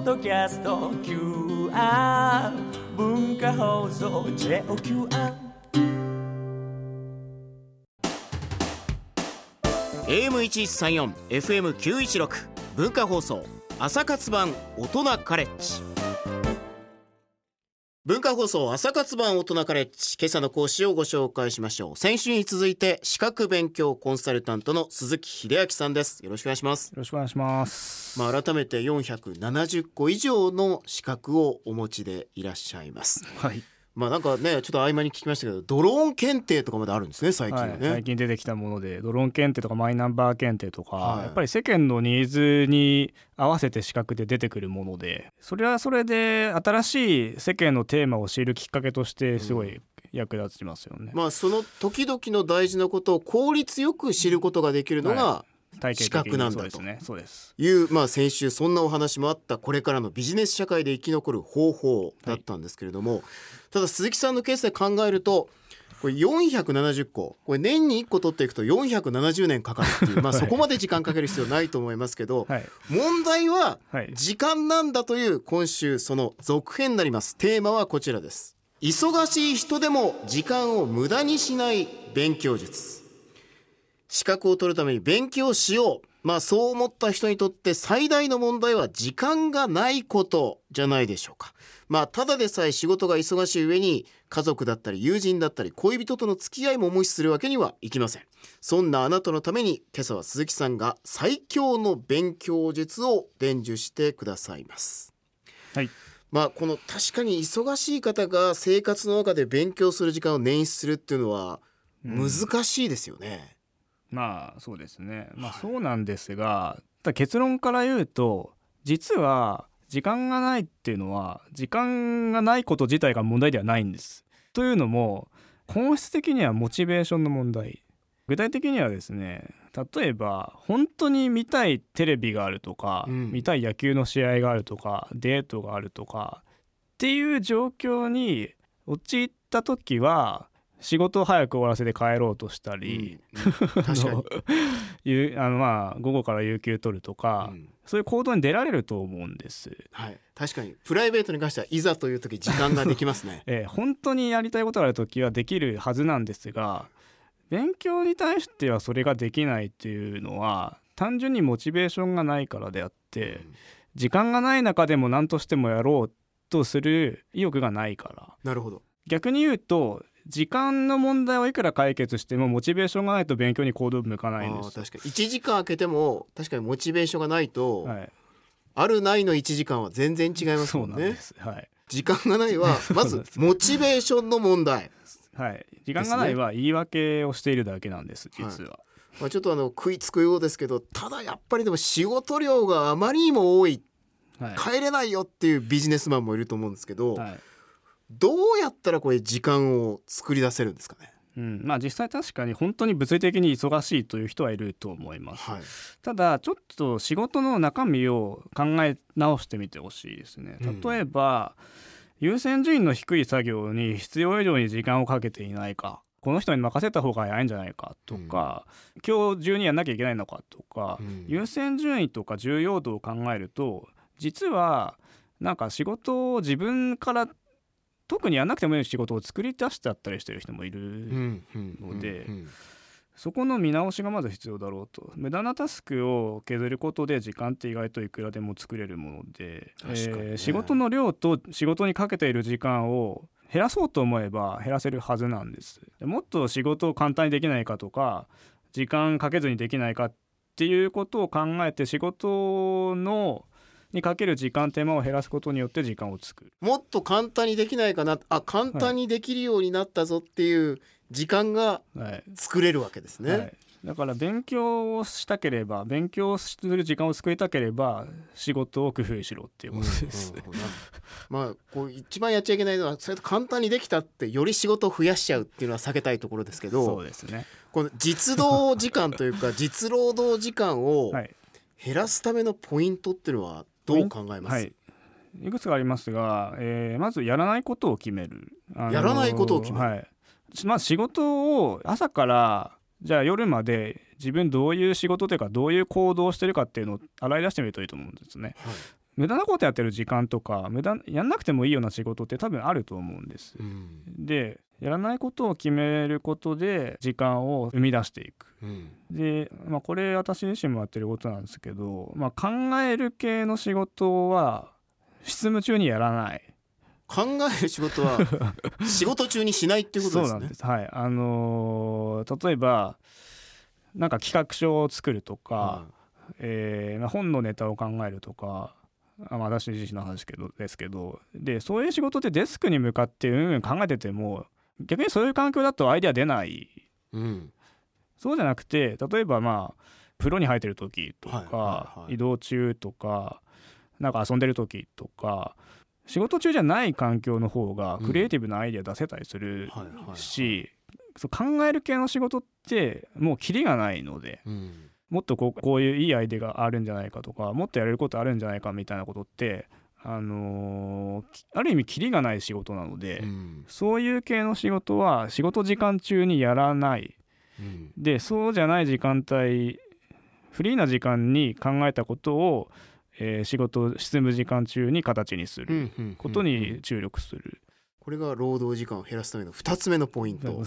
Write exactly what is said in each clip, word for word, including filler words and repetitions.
ッドキャスト キューアール 文化放送 ジェイオーキューアールエーエムせんさんじゅうよん エフエムきゅういちろく 文化放送朝活版大人カレッジ。文化放送朝活版大人カレッジ、今朝の講師をご紹介しましょう。先週に続いて資格勉強コンサルタントの鈴木秀明さんです。よろしくお願いします。 よろしくお願いします。 まあ、改めてよんひゃくななじゅっこ以上の資格をお持ちでいらっしゃいます。 はい。 まあなんかねちょっと合間に聞きましたけど、ドローン検定とかまであるんですね最近はね、 はい、最近出てきたものでドローン検定とかマイナンバー検定とか、 はい、 やっぱり世間のニーズに合わせて資格で出てくるもので、それはそれで新しい世間のテーマを知るきっかけとしてすごい役立ちますよね、 うん、まあその時々の大事なことを効率よく知ることができるのが、はい、資格なんだという、まあ、先週そんなお話もあったこれからのビジネス社会で生き残る方法だったんですけれども、はい、ただ鈴木さんのケースで考えるとこれよんひゃくななじゅっこ、これ年にいっこ取っていくとよんひゃくななじゅうねんかかるっていう、まあ、そこまで時間かける必要ないと思いますけど、はい、問題は時間なんだという今週その続編になります。テーマはこちらです。忙しい人でも時間を無駄にしない勉強術。資格を取るために勉強しよう、まあそう思った人にとって最大の問題は時間がないことじゃないでしょうか。まあただでさえ仕事が忙しい上に家族だったり友人だったり恋人との付き合いも無視するわけにはいきません。そんなあなたのために今朝は鈴木さんが最強の勉強術を伝授してくださいます。 はい。 まあこの確かに忙しい方が生活の中で勉強する時間を捻出するっていうのは難しいですよね、 うん、まあそうですね、まあ、そうなんですが、ただ結論から言うと実は時間がないっていうのは時間がないこと自体が問題ではないんです。というのも本質的にはモチベーションの問題。具体的にはですね、例えば本当に見たいテレビがあるとか、うん、見たい野球の試合があるとかデートがあるとかっていう状況に陥った時は仕事を早く終わらせて帰ろうとしたり、 うんうん、確かにあのまあ午後から有給取るとか、うん、そういう行動に出られると思うんです、 はい、確かにプライベートに関してはいざという時時間ができますね、 えー、本当にやりたいことがある時はできるはずなんですが、勉強に対してはそれができないっていうのは単純にモチベーションがないからであって、うん、時間がない中でも何としてもやろうとする意欲がないから。 なるほど。 逆に言うと時間の問題をいくら解決してもモチベーションがないと勉強に行動を向かないんです。 あ、確かにいちじかん空けても確かにモチベーションがないと、はい、あるないのいちじかんは全然違いますもんね。 そうなんです、はい、 時間がないはまずモチベーションの問題はい、時間がないは言い訳をしているだけなんです実は、はい、 まあ、ちょっとあの食いつくようですけど、ただやっぱりでも仕事量があまりにも多い、はい、帰れないよっていうビジネスマンもいると思うんですけど、はい、どうやったらこれ時間を作り出せるんですかね。 うん、まあ実際確かに本当に物理的に忙しいという人はいると思います、はい、ただちょっと仕事の中身を考え直してみてほしいですね。例えば、うん優先順位の低い作業に必要以上に時間をかけていないか、この人に任せた方が早いんじゃないかとか、うん、今日中にやんなきゃいけないのかとか、うん、優先順位とか重要度を考えると実はなんか仕事を自分から特にやんなくてもいい仕事を作り出しちゃったりしてる人もいるので、そこの見直しがまず必要だろうと。無駄なタスクを削ることで時間って意外といくらでも作れるもので、ねえー、仕事の量と仕事にかけている時間を減らそうと思えば減らせるはずなんです。もっと仕事を簡単にできないかとか時間かけずにできないかっていうことを考えて仕事のにかける時間手間を減らすことによって時間を作る。 もっと簡単にできないかな、あ簡単にできるようになったぞっていう時間が作れるわけですね、はいはい、 だから勉強をしたければ勉強する時間を作りたければ仕事を工夫しろっていうことです、うんうん、 まあこう一番やっちゃいけないのはそれと簡単にできたってより仕事を増やしちゃうっていうのは避けたいところですけど、 そうですね、 この実動時間というか実労働時間を減らすためのポイントっていうのはどう考えます？はい、 いくつかありますが、えー、まずやらないことを決める、 あのー、やらないことを決める、 はい、まあ、仕事を朝からじゃあ夜まで自分どういう仕事というかどういう行動をしてるかっていうのを洗い出してみるといいと思うんですね、 無駄なことやってる時間とか無駄やんなくてもいいような仕事って多分あると思うんです、うん、でやらないことを決めることで時間を生み出していく、うん、で、まあ、これ私自身もやってることなんですけど、まあ、考える系の仕事は執務中にやらない。 考える仕事は仕事中にしないっていうことですね。 そうなんです、はい。あのー、例えばなんか企画書を作るとか、うん、えー、本のネタを考えるとか、あ、まあ、私自身の話けどですけど、でそういう仕事ってデスクに向かってうんうん考えてても逆にそういう環境だとアイデア出ない、うん、そうじゃなくて例えばまあ風呂に入ってる時とか、はいはいはい、移動中とかなんか遊んでる時とか仕事中じゃない環境の方がクリエイティブなアイデア出せたりするし、うんはいはいはい、そう考える系の仕事ってもうキリがないので、うん、もっとこう、こういういいアイデアがあるんじゃないかとかもっとやれることあるんじゃないかみたいなことってあのー、ある意味キリがない仕事なので、うん、そういう系の仕事は仕事時間中にやらない、うん、でそうじゃない時間帯フリーな時間に考えたことを、えー、仕事執務時間中に形にすることに注力する、うんうんうんうん、 これが労働時間を減らすためのふたつめのポイント、 はい、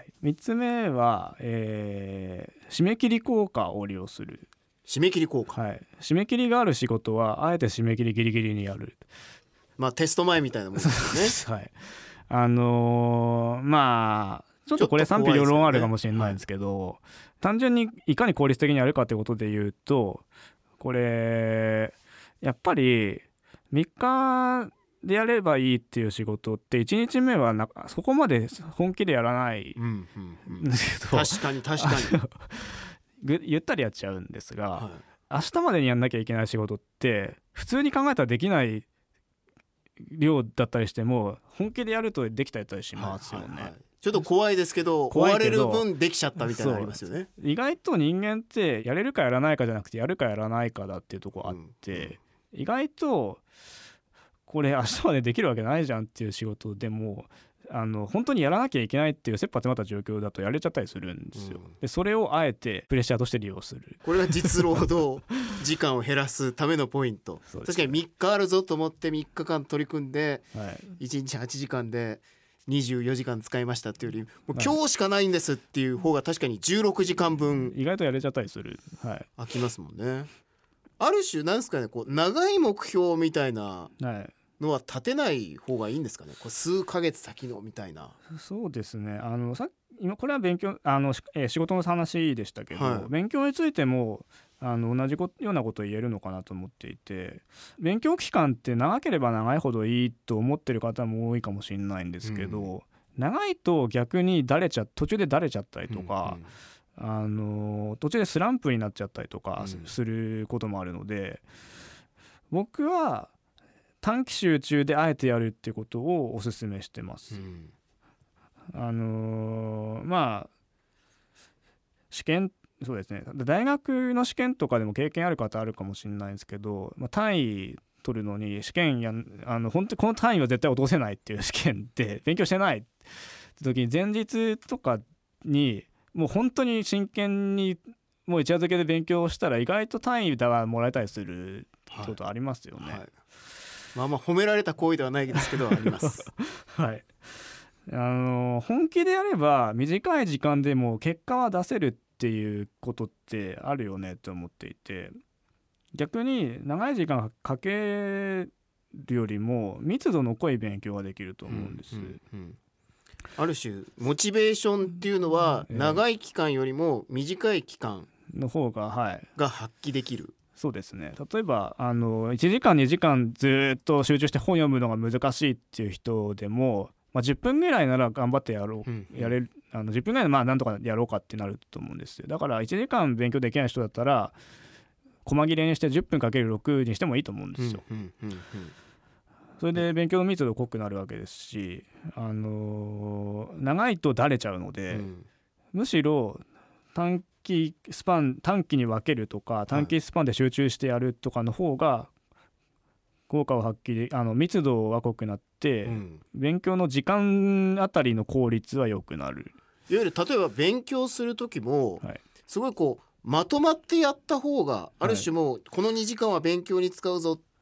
みっつめは、えー、締め切り効果を利用する。 締め切り効果、 はい、締め切りがある仕事はあえて締め切りギリギリにやる。 まあテスト前みたいなもんですよねはい、 あのー、まあちょっとこれ賛否両論あるかもしれないんですけど、はい、単純にいかに効率的にやるかってことで言うとこれやっぱりみっかでやればいいっていう仕事っていちにちめはなそこまで本気でやらないんですけど、 うんうんうん、確かに確かにゆったりやっちゃうんですが、はい、明日までにやんなきゃいけない仕事って普通に考えたらできない量だったりしても本気でやるとできたりしますよね、はいはいはい、 ちょっと怖いですけど追われる分できちゃったみたいなのありますよね。 意外と人間ってやれるかやらないかじゃなくてやるかやらないかだっていうところあって、うんうん、意外とこれ明日までできるわけないじゃんっていう仕事でもあの本当にやらなきゃいけないっていう切羽詰まった状況だとやれちゃったりするんですよ、うん、でそれをあえてプレッシャーとして利用する。 これが実労働時間を減らすためのポイント確かにみっかあるぞと思ってみっかかん取り組んで、はい、いちにちはちじかんでにじゅうよじかん使いましたっていうよりもう今日しかないんですっていう方が確かにじゅうろくじかんぶん意外とやれちゃったりする、はい、 飽きますもんね。ある種なんですかねこう長い目標みたいな、はいのは立てない方がいいんですかね。これ数ヶ月先のみたいな。 そうですね。あのさ今これは勉強あの、えー、仕事の話でしたけど、はい、勉強についてもあの同じようなことを言えるのかなと思っていて勉強期間って長ければ長いほどいいと思ってる方も多いかもしれないんですけど、うん、長いと逆にだれちゃ途中でだれちゃったりとか、うんうん、あの途中でスランプになっちゃったりとかすることもあるので、うん、僕は短期集中であえてやるっていうことをお勧めしてます、うん、あのー、まあ試験そうですね大学の試験とかでも経験ある方あるかもしれないんですけど、まあ、単位取るのに試験やんあの本当にこの単位は絶対落とせないっていう試験って勉強してないって時に前日とかにもう本当に真剣にもう一夜漬けで勉強したら意外と単位だもらえたりすることありますよね、はいはいまあまあ褒められた行為ではないですけどありますはいあの本気でやれば短い時間でも結果は出せるっていうことってあるよねと思っていて逆に長い時間かけるよりも密度の濃い勉強ができると思うんです、うんうんうん、 ある種モチベーションっていうのは長い期間よりも短い期間の方が、はい、 が発揮できる。 そうですね。例えばあのいちじかんにじかんずっと集中して本読むのが難しいっていう人でも、まあ、じゅっぷんぐらいなら頑張ってやろう、うん、やれるあのじゅっぷんぐらいでまあなんとかやろうかってなると思うんですよ。だからいちじかん勉強できない人だったら細切れにしてじゅっぷんかけるろくにしてもいいと思うんですよ、うんうんうんうん、それで勉強の密度濃くなるわけですし、あのー、長いとだれちゃうので、うん、むしろ短期スパン短期に分けるとか短期スパンで集中してやるとかの方が効果を発揮であの密度は濃くなって、うん、勉強の時間あたりの効率は良くなる。 いわゆる例えば勉強する時も、はい、すごいこうまとまってやった方がある種もうこのにじかんは勉強に使うぞっ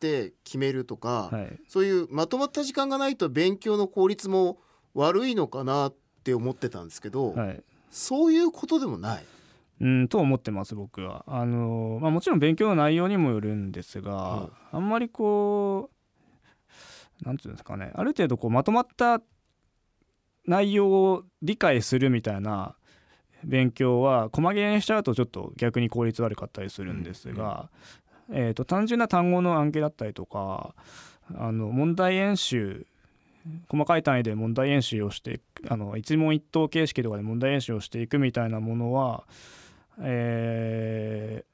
って決めるとか、 はい、 そういうまとまった時間がないと勉強の効率も悪いのかなって思ってたんですけど、 はい、 そういうことでもない。 うんと思ってます僕は。あの、まあ、もちろん勉強の内容にもよるんですが、うん、あんまりこうなんていうんですかね、ある程度こうまとまった内容を理解するみたいな勉強は細切れにしちゃうとちょっと逆に効率悪かったりするんですが、うんうん、えーと、単純な単語の暗記だったりとか、あの問題演習、細かい単位で問題演習をしてあの一問一答形式とかで問題演習をしていくみたいなものは、え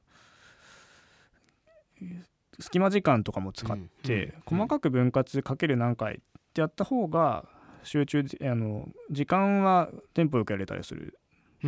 ー、隙間時間とかも使って細かく分割かける何回ってやった方が集中あの時間はテンポよくやれたりする、 うん、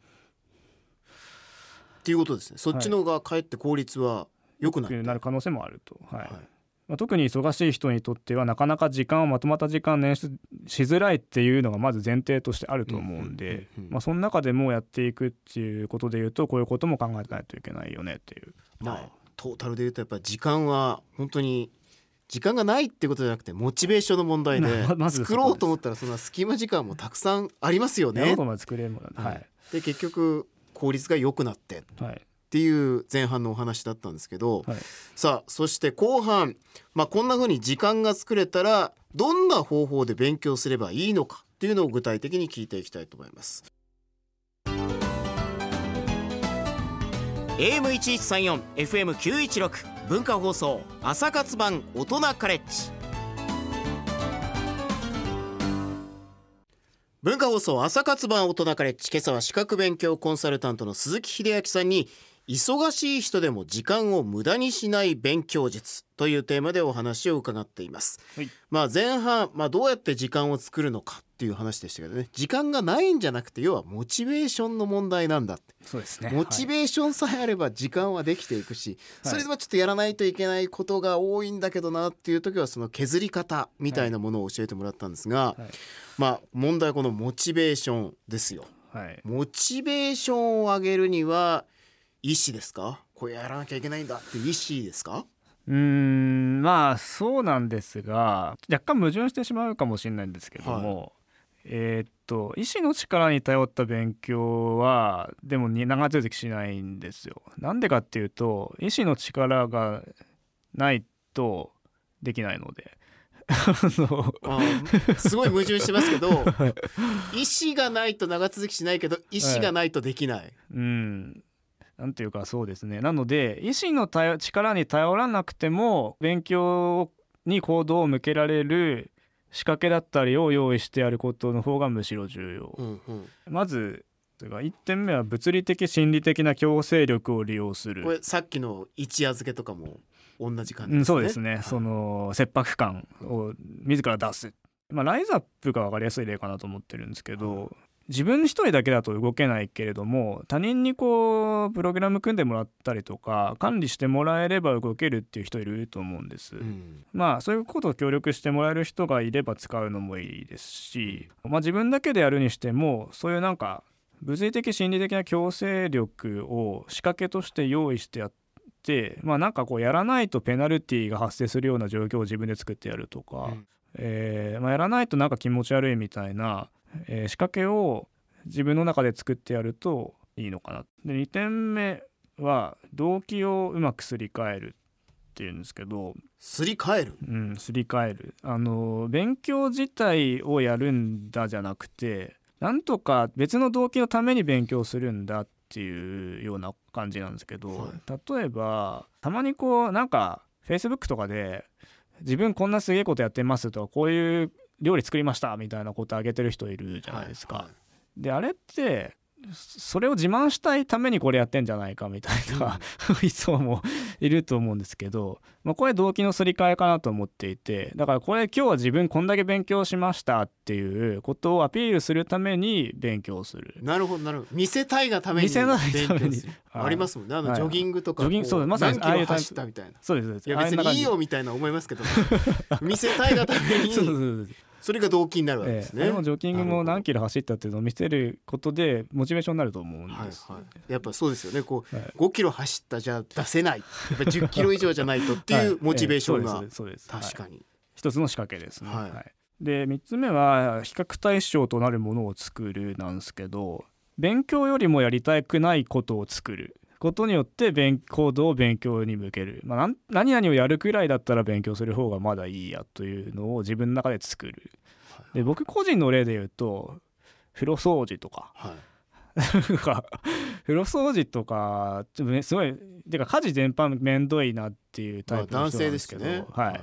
っていうことですね。そっちの方がかえって効率は良くなって、 はい、なる可能性もあると、はいはい、まあ、特に忙しい人にとってはなかなか時間をまとまった時間を捻出しづらいっていうのがまず前提としてあると思うんで、まあ、その中でもやっていくっていうことでいうとこういうことも考えないといけないよねっていう、 まあ、はい、トータルでいうとやっぱり時間は本当に時間がないってことじゃなくてモチベーションの問題で作ろうと思ったらそんな隙間時間もたくさんありますよね。 やろうと思えば作れるもの、はい、 で結局効率が良くなって、はい、っていう前半のお話だったんですけど、はい、さあそして後半、まあ、こんな風に時間が作れたらどんな方法で勉強すればいいのかっていうのを具体的に聞いていきたいと思います。 エーエムいちいちさんよん エフエムきゅういちろく 文化放送朝活版大人カレッジ、文化放送朝活版大人カレッジ、今朝は資格勉強コンサルタントの鈴木秀明さんに忙しい人でも時間を無駄にしない勉強術というテーマでお話を伺っています、はい、まあ、前半、まあ、どうやって時間を作るのかっていう話でしたけどね、時間がないんじゃなくて要はモチベーションの問題なんだって。 そうですね、 モチベーションさえあれば時間はできていくし、はい、それではちょっとやらないといけないことが多いんだけどなっていう時はその削り方みたいなものを教えてもらったんですが、はいはい、まあ、問題はこのモチベーションですよ、はい、モチベーションを上げるには意思ですか？これやらなきゃいけないんだっていう意思ですか？ うーん、まあそうなんですが若干矛盾してしまうかもしれないんですけども、はい、えー、っと意思の力に頼った勉強はでも長続きしないんですよ。なんでかっていうと意思の力がないとできないのであすごい矛盾してますけど、はい、意思がないと長続きしないけど意思がないとできない、はい、 うんなんていうかそうですね。なので意思の頼力に頼らなくても勉強に行動を向けられる仕掛けだったりを用意してやることの方がむしろ重要、うんうん、まずいってんめは物理的心理的な強制力を利用する。 これさっきの一夜漬けとかも同じ感じですね、 うん、そうですね、はい、その切迫感を自ら出す、まあ、ライズアップが分かりやすい例かなと思ってるんですけど、はい、自分一人だけだと動けないけれども他人にこうプログラム組んでもらったりとか管理してもらえれば動けるっていう人いると思うんです、うん、まあそういうことを協力してもらえる人がいれば使うのもいいですし、まあ、自分だけでやるにしてもそういうなんか物理的心理的な強制力を仕掛けとして用意してやって、まあなんかこうやらないとペナルティが発生するような状況を自分で作ってやるとか、うん、えーまあ、やらないとなんか気持ち悪いみたいなえー、仕掛けを自分の中で作ってやるといいのかな。でにてんめは動機をうまくすり替えるっていうんですけど、 すり替える、 うん、すり替えるあの勉強自体をやるんだじゃなくてなんとか別の動機のために勉強するんだっていうような感じなんですけど、はい、例えばたまにこうなんか Facebook とかで自分こんなすげえことやってますとかこういう料理作りましたみたいなことあげてる人いるじゃないですか、はいはい、であれってそれを自慢したいためにこれやってんじゃないかみたいな、うん、人もいると思うんですけど、まあ、これ動機のすり替えかなと思っていて、だからこれ今日は自分こんだけ勉強しましたっていうことをアピールするために勉強する。 なるほどなるほど、見せたいがために勉強する、ありますもんね、あのジョギングとか、はい、ジョギングそうまさに何キロ走ったみたいな、 そうですそうです、 いや別にいいよみたいな思いますけど見せたいがためにそれが動機になるわけですね、 えー、でもジョギングも何キロ走ったっていうのを見せることでモチベーションになると思うんです、 はいはい、やっぱそうですよね。こう、はい、ごキロ走ったじゃ出せない、やっぱじゅっキロ以上じゃないとっていうモチベーションが、はいえー、そうですそうです、確かに、はい、 一つの仕掛けですね、はいはい、でみっつめは比較対象となるものを作るなんですけど、勉強よりもやりたくないことを作ることによって勉行動を勉強に向ける、まあ、何々をやるくらいだったら勉強する方がまだいいやというのを自分の中で作る。で僕個人の例で言うと風呂掃除とか、はい、風呂掃除とかちょっと、ね、すごいてか家事全般めんどいなっていうタイプの人なんですけど、まあ、男性ですね、はいはい、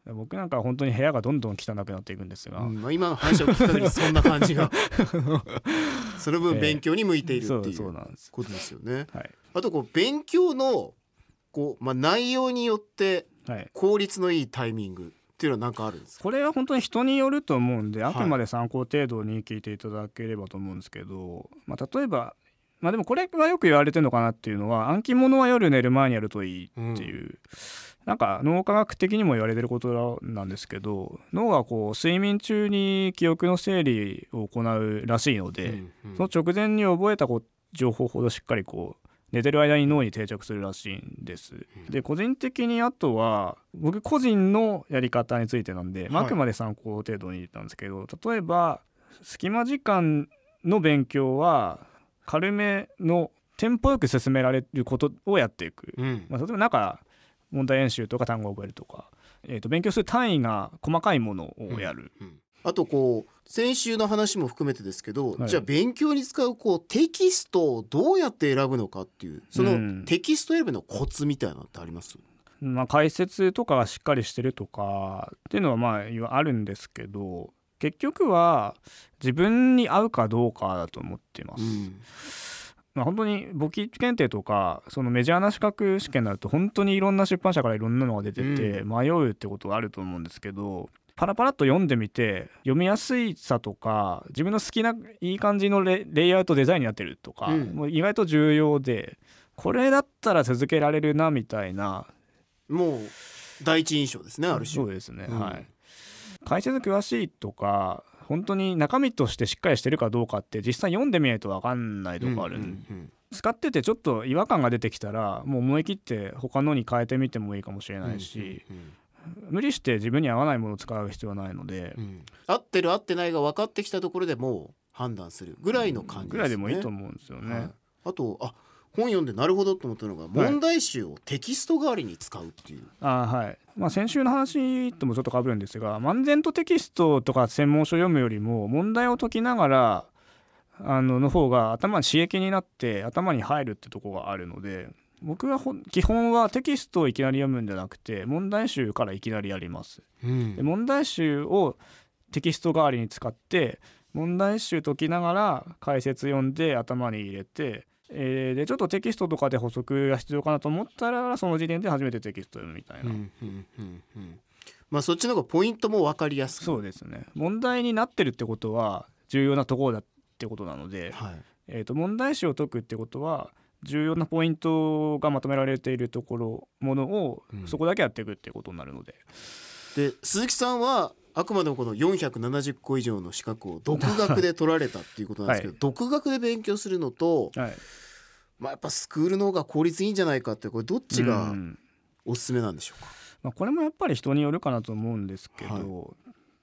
僕なんか本当に部屋がどんどん汚くなっていくんですが、うんまあ、 今の話を聞く限りそんな感じがその分勉強に向いているっていうことですよね、はい、あとこう勉強のこう、まあ、内容によって効率のいいタイミングっていうのは何かあるんですか？ これは本当に人によると思うんで、あくまで参考程度に聞いていただければと思うんですけど、はいまあ、例えばまあでもこれはよく言われてるのかなっていうのは、暗記物は夜寝る前にやるといいっていう、うん、なんか脳科学的にも言われてることなんですけど、脳はこう睡眠中に記憶の整理を行うらしいので、うんうん、その直前に覚えた情報ほどしっかりこう寝てる間に脳に定着するらしいんです。で個人的にあとは僕個人のやり方についてなんで、まあ、あくまで参考程度に言ったんですけど、はい、例えば隙間時間の勉強は軽めのテンポよく進められることをやっていく、うんまあ、例えばなんか問題演習とか単語を覚えるとか、えー、と勉強する単位が細かいものをやる、うんうん、 あとこう先週の話も含めてですけど、はい、じゃあ勉強に使うこうテキストをどうやって選ぶのかっていう、そのテキスト選ぶのコツみたいなのってあります？ うんまあ、解説とかがしっかりしてるとかっていうのはまああるんですけど、結局は自分に合うかどうかだと思っています、うんまあ、本当に簿記検定とかそのメジャーな資格試験になると本当にいろんな出版社からいろんなのが出てて迷うってことがあると思うんですけど、パラパラっと読んでみて読みやすいさとか自分の好きないい感じの レ, レイアウトデザインになってるとか、うん、もう意外と重要で、これだったら続けられるなみたいな、 もう第一印象ですね、ある種。 そうですね、うん、はい。解説詳しいとか本当に中身としてしっかりしてるかどうかって実際読んでみないと分かんないとこある、うんうんうん、使っててちょっと違和感が出てきたらもう思い切って他のに変えてみてもいいかもしれないし、うんうんうん、無理して自分に合わないものを使う必要はないので、うん、 合ってる合ってないが分かってきたところでもう判断するぐらいの感じですね、 ぐらいでもいいと思うんですよね、はい、 あとあ本読んでなるほどと思ったのが、問題集をテキスト代わりに使うっていう、 はい、あはいまあ、先週の話ともちょっと被るんですが、漫然とテキストとか専門書を読むよりも問題を解きながらあのの方が頭に刺激になって頭に入るってとこがあるので、僕は基本はテキストをいきなり読むんじゃなくて問題集からいきなりやります、うん、で問題集をテキスト代わりに使って問題集解きながら解説読んで頭に入れて、えー、でちょっとテキストとかで補足が必要かなと思ったらその時点で初めてテキスト読むみたいな、うんうんうんうん、まあそっちの方がポイントも分かりやすく、 そうですね、問題になってるってことは重要なところだってことなので、はい、えー、と問題集を解くってことは重要なポイントがまとめられているところものをそこだけやっていくってことになるので、 うん、で鈴木さんはあくまでもこのよんひゃくななじゅっこ以上の資格を独学で取られたっていうことなんですけど、はい、独学で勉強するのと、はい、まあ、やっぱスクールの方が効率いいんじゃないかって、これどっちがおすすめなんでしょうか？ まあ、これもやっぱり人によるかなと思うんですけど、はい、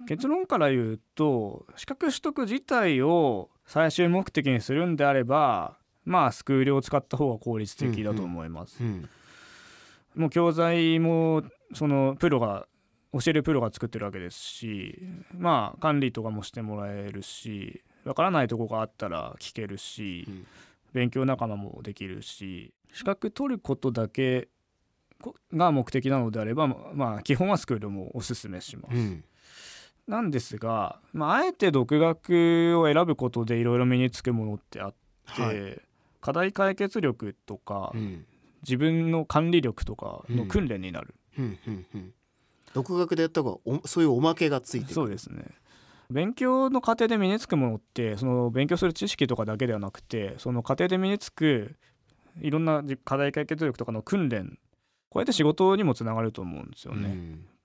結論から言うと資格取得自体を最終目的にするんであれば、まあスクールを使った方が効率的だと思います、うんうんうん、もう教材もそのプロが教えるプロが作ってるわけですし、まあ管理とかもしてもらえるし、わからないとこがあったら聞けるし、うん、勉強仲間もできるし、資格取ることだけが目的なのであれば、まあ基本はスクールもおすすめします、うん、なんですが、まあ、あえて独学を選ぶことでいろいろ身につくものってあって、はい、課題解決力とか、うん、自分の管理力とかの訓練になる、うんうんうんうん、 独学でやった方がそういうおまけがついてくる。 そうですね。勉強の過程で身につくものってその勉強する知識とかだけではなくて、その過程で身につくいろんな課題解決力とかの訓練、こうやって仕事にもつながると思うんですよね、うん、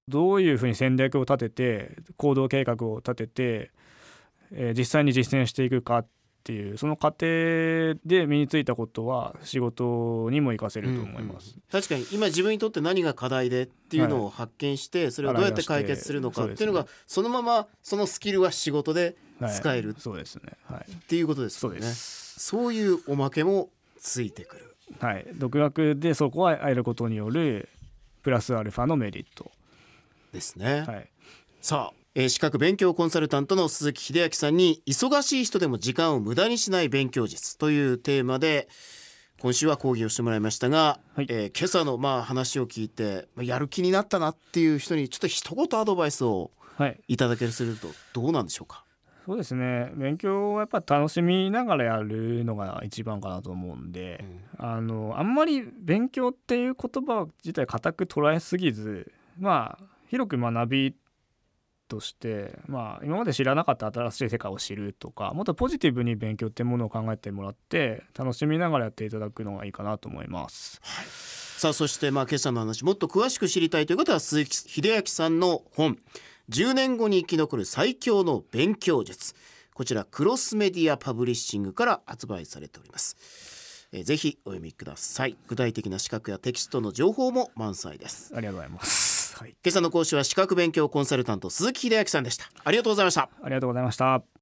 どういうふうに戦略を立てて行動計画を立てて、えー、実際に実践していくかっていうその過程で身についたことは仕事にも活かせると思います、うんうん、 確かに今自分にとって何が課題でっていうのを発見して、はい、それをどうやって解決するのかっていうのが、はい、そのままそのスキルは仕事で使える、はい、 そうですね、はい、 っていうことですよね。そうです。そういうおまけもついてくる、 はい、独学でそこは得ることによるプラスアルファのメリットですね、 はい、 さあ、えー、資格勉強コンサルタントの鈴木秀明さんに忙しい人でも時間を無駄にしない勉強術というテーマで今週は講義をしてもらいましたが、はい、えー、今朝のまあ話を聞いてやる気になったなっていう人にちょっと一言アドバイスをいただけるとするとどうなんでしょうか。 そうですね、勉強はやっぱ楽しみながらやるのが一番かなと思うんで、うん、あのあんまり勉強っていう言葉自体固く捉えすぎず、まあ広く学びとして、まあ、今まで知らなかった新しい世界を知るとかもっとポジティブに勉強っていうものを考えてもらって楽しみながらやっていただくのがいいかなと思います、 はい、さあそしてまあ今朝の話もっと詳しく知りたいという方は鈴木秀明さんの本じゅうねんごに生き残る最強の勉強術、こちらクロスメディアパブリッシングから発売されております。えー、ぜひお読みください。具体的な資格やテキストの情報も満載です。 ありがとうございます、はい、 今朝の講師は資格勉強コンサルタント鈴木秀明さんでした。ありがとうございました。 ありがとうございました。